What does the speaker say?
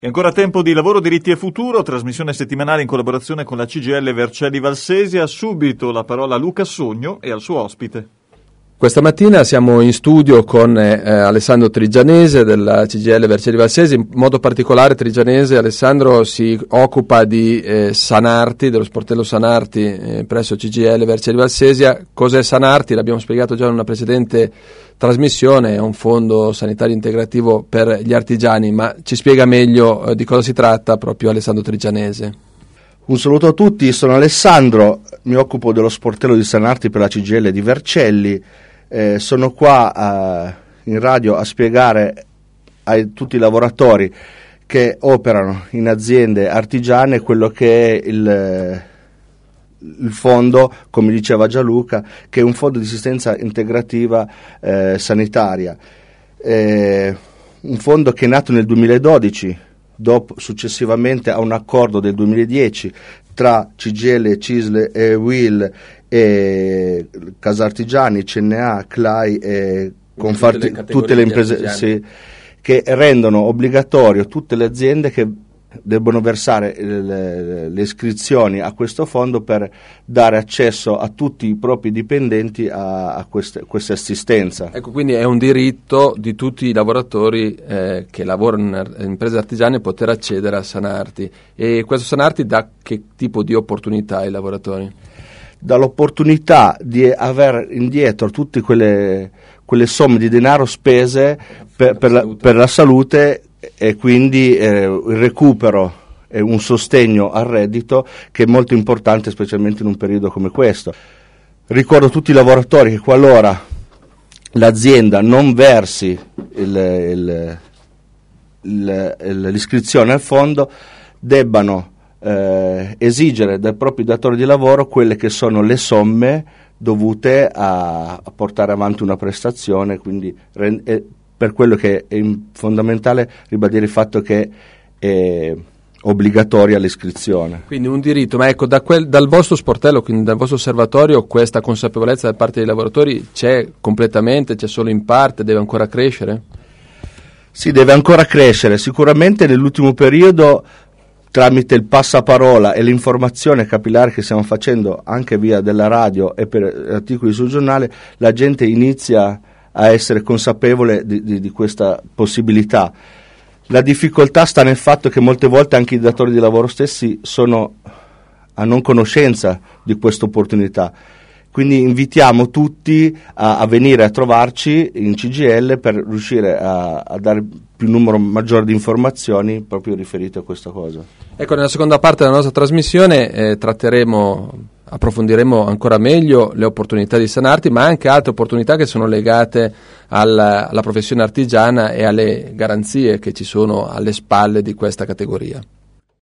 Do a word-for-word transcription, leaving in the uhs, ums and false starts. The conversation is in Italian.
È ancora tempo di Lavoro, Diritti e Futuro, trasmissione settimanale in collaborazione con la C G I L Vercelli Valsesia. Subito la parola a Luca Sogno e al suo ospite. Questa mattina siamo in studio con eh, Alessandro Trigianese della C G I L Vercelli Valsesia. In modo particolare Trigianese, Alessandro, si occupa di eh, Sanarti, dello sportello Sanarti eh, presso C G I L Vercelli Valsesia. Cos'è Sanarti? L'abbiamo spiegato già in una precedente trasmissione, è un fondo sanitario integrativo per gli artigiani, ma ci spiega meglio eh, di cosa si tratta proprio Alessandro Trigianese. Un saluto a tutti, sono Alessandro, mi occupo dello sportello di Sanarti per la C G I L di Vercelli. Eh, sono qua a, in radio a spiegare a tutti i lavoratori che operano in aziende artigiane quello che è il, il fondo, come diceva Gianluca, che è un fondo di assistenza integrativa eh, sanitaria. Eh, un fondo che è nato nel duemiladodici, dopo, successivamente a un accordo del duemiladieci tra C G I L, C I S L e U I L e Casartigiani, C N A, C L A I e Confarti, tutte le, tutte le imprese sì, che rendono obbligatorio tutte le aziende che debbono versare le, le iscrizioni a questo fondo per dare accesso a tutti i propri dipendenti a, a queste, questa assistenza. Ecco, quindi è un diritto di tutti i lavoratori eh, che lavorano in imprese artigiane poter accedere a Sanarti. E questo Sanarti dà che tipo di opportunità ai lavoratori? Dall'opportunità di aver indietro tutte quelle, quelle somme di denaro spese per, per, la, per la salute e quindi eh, il recupero e un sostegno al reddito che è molto importante, specialmente in un periodo come questo. Ricordo a tutti i lavoratori che qualora l'azienda non versi il, il, il, il, l'iscrizione al fondo debbano Eh, esigere dai propri datori di lavoro quelle che sono le somme dovute a, a portare avanti una prestazione, quindi rend, è, per quello che è fondamentale ribadire il fatto che è obbligatoria l'iscrizione. Quindi un diritto, ma ecco, da quel, dal vostro sportello, quindi dal vostro osservatorio, questa consapevolezza da parte dei lavoratori c'è completamente, c'è solo in parte, deve ancora crescere? Sì, deve ancora crescere, sicuramente nell'ultimo periodo tramite il passaparola e l'informazione capillare che stiamo facendo anche via della radio e per articoli sul giornale, la gente inizia a essere consapevole di, di, di questa possibilità. La difficoltà sta nel fatto che molte volte anche i datori di lavoro stessi sono a non conoscenza di questa opportunità. Quindi invitiamo tutti a, a venire a trovarci in C G I L per riuscire a, a dare più numero maggiore di informazioni proprio riferite a questa cosa. Ecco, nella seconda parte della nostra trasmissione eh, tratteremo, approfondiremo ancora meglio le opportunità di Sanarti, ma anche altre opportunità che sono legate alla, alla professione artigiana e alle garanzie che ci sono alle spalle di questa categoria.